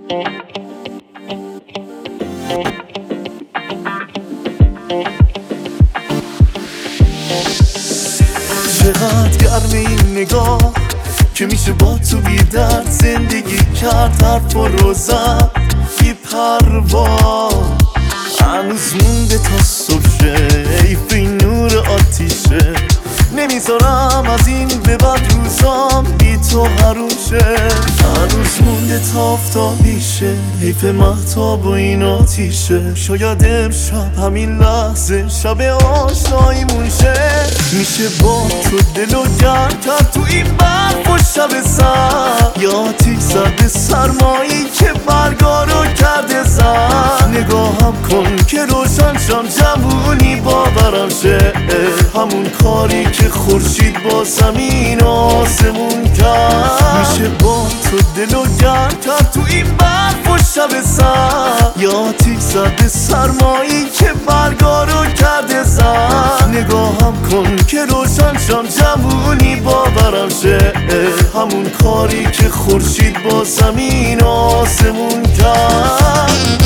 چقدر گرم این نگاه که میشه با تو بی درد زندگی کرد. حرف و روزم بی پروا هنوز مونده تا صبح شه. حیف این نور آتیشه، نمیذارم از این به بعد روزام بی تو حروم شه. هنوز مونده تا آفتابی شه، حیف مهتاب و این آتیشه. شاید امشب همین لحظه شب آشناییمون شه. میشه با تو دل و گرم کرد تو این برف و شب سر، یا آتیش زده سرمایی که برگا رو کرده زن. نگاهم کن که روشن شم جوونی باورم شه. همون کاری که خورشید با زمین آسمون کرد. میشه با تو دل و گرم کرد تو این برف و شب سر، یا آتیش زده سرمایی که برگا رو کرده زن. نگاهم کن که روشن شم جوونی باورم شه. همون کاری که خورشید با زمین آسمون کرد.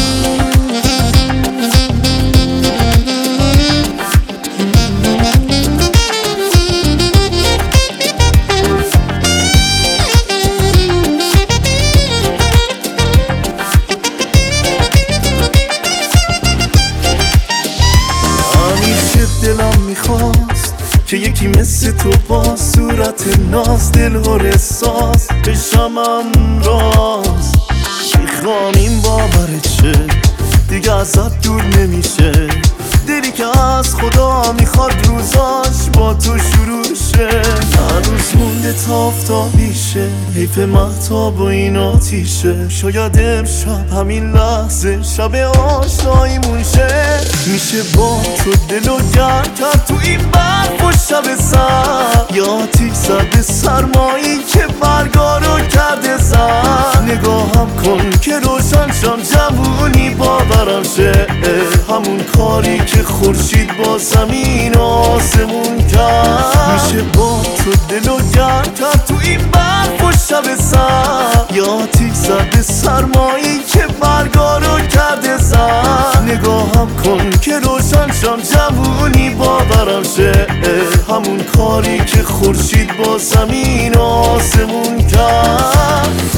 دلم میخواست که یکی مثل تو با صورت ناز دلهور احساس بشمم راست. میخوام این باورت شه دیگه ازت دور نمیشه. دلی که از خدا میخواد روزاش با تو شروع شه. هنوز مونده تا آفتابی شه، حیف مهتاب و این آتیشه. شاید امشب همین لحظه شب آشناییمون شه. میشه با تو دل و گرم کرد تو این برف و شب سر، یا آتیش زده سرمایی که برگا رو کرده زن. نگاهم کن که روشن شم جوونی باورم شه. همون کاری که خورشید با زمین آسمون کرد. میشه با تو دل و گرم کرد تو این برف و شب سر، یا آتیش زده سرمایی که برگا رو کرده زن. نگاهم کن که روشن شم جوونی باورم شه. همون کاری که خورشید با زمین آسمون کرد.